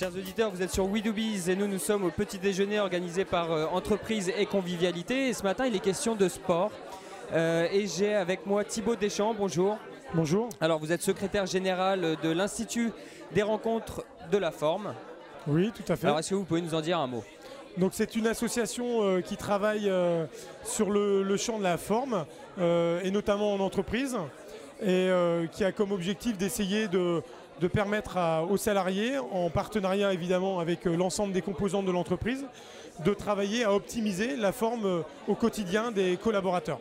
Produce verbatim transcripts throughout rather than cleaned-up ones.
Chers auditeurs, vous êtes sur We Do Biz et nous, nous sommes au petit déjeuner organisé par euh, Entreprise et Convivialité. Et ce matin, il est question de sport. Euh, et j'ai avec moi Thibaut Deschamps, bonjour. Bonjour. Alors, vous êtes secrétaire général de l'Institut des rencontres de la forme. Oui, tout à fait. Alors, est-ce que vous pouvez nous en dire un mot? Donc, c'est une association euh, qui travaille euh, sur le, le champ de la forme, euh, et notamment en entreprise, et euh, qui a comme objectif d'essayer de, de permettre à, aux salariés, en partenariat évidemment avec euh, l'ensemble des composantes de l'entreprise, de travailler à optimiser la forme euh, au quotidien des collaborateurs.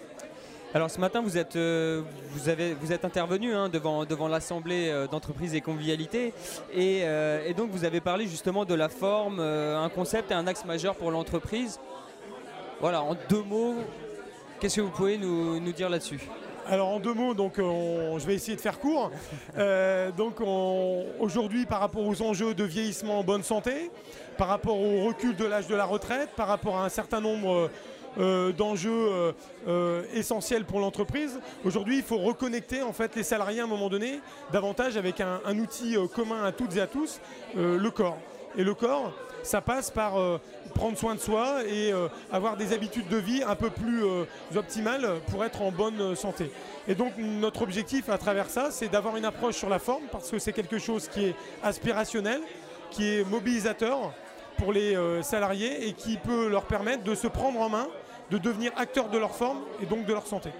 Alors ce matin, vous êtes, euh, vous avez, vous êtes intervenu hein, devant, devant l'Assemblée euh, d'entreprise et convivialité et, euh, et donc vous avez parlé justement de la forme, euh, un concept et un axe majeur pour l'entreprise. Voilà, en deux mots, qu'est-ce que vous pouvez nous, nous dire là-dessus? Alors en deux mots, donc, on, je vais essayer de faire court. Euh, donc aujourd'hui, par rapport aux enjeux de vieillissement en bonne santé, par rapport au recul de l'âge de la retraite, par rapport à un certain nombre euh, d'enjeux euh, euh, essentiels pour l'entreprise, aujourd'hui il faut reconnecter en fait les salariés à un moment donné davantage avec un, un outil euh, commun à toutes et à tous, euh, le corps. Et le corps, ça passe par euh, prendre soin de soi et euh, avoir des habitudes de vie un peu plus euh, optimales pour être en bonne santé. Et donc notre objectif à travers ça, c'est d'avoir une approche sur la forme parce que c'est quelque chose qui est aspirationnel, qui est mobilisateur pour les euh, salariés et qui peut leur permettre de se prendre en main, de devenir acteurs de leur forme et donc de leur santé.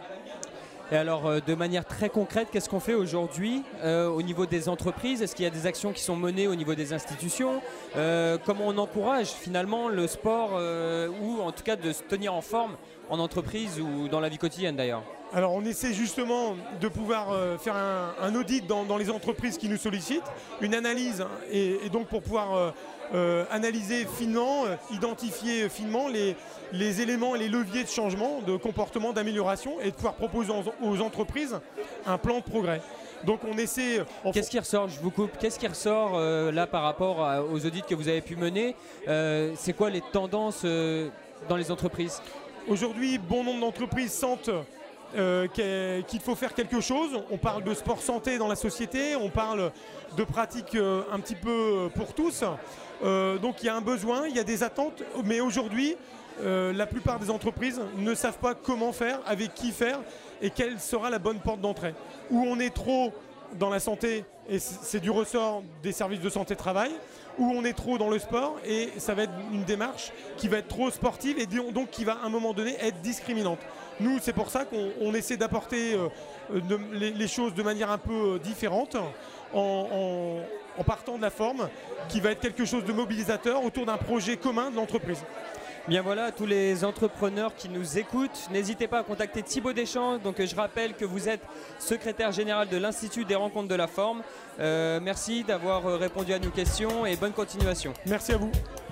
Et alors, euh, de manière très concrète, qu'est-ce qu'on fait aujourd'hui euh, au niveau des entreprises? Est-ce qu'il y a des actions qui sont menées au niveau des institutions? euh, Comment on encourage finalement le sport euh, ou en tout cas de se tenir en forme en entreprise ou dans la vie quotidienne d'ailleurs? Alors on essaie justement de pouvoir euh, faire un, un audit dans, dans les entreprises qui nous sollicitent, une analyse, hein, et, et donc pour pouvoir euh, euh, analyser finement, euh, identifier finement les, les éléments et les leviers de changement, de comportement, d'amélioration et de pouvoir proposer aux, aux entreprises un plan de progrès. Donc on essaie... Qu'est-ce qui ressort, je vous coupe, qu'est-ce qui ressort euh, là par rapport à, aux audits que vous avez pu mener? euh, C'est quoi les tendances euh, dans les entreprises? Aujourd'hui, bon nombre d'entreprises sentent Euh, qu'il faut faire quelque chose. On parle de sport santé dans la société, on parle de pratiques euh, un petit peu pour tous. Euh, donc il y a un besoin, il y a des attentes, mais aujourd'hui, euh, la plupart des entreprises ne savent pas comment faire, avec qui faire et quelle sera la bonne porte d'entrée. Où on est trop dans la santé et c'est du ressort des services de santé-travail, où on est trop dans le sport et ça va être une démarche qui va être trop sportive et donc qui va à un moment donné être discriminante. Nous, c'est pour ça qu'on essaie d'apporter euh, de, les, les choses de manière un peu différente en, en, en partant de la forme qui va être quelque chose de mobilisateur autour d'un projet commun de l'entreprise. Bien voilà, tous les entrepreneurs qui nous écoutent, n'hésitez pas à contacter Thibaut Deschamps. Donc je rappelle que vous êtes secrétaire général de l'Institut des rencontres de la forme. Euh, merci d'avoir répondu à nos questions et bonne continuation. Merci à vous.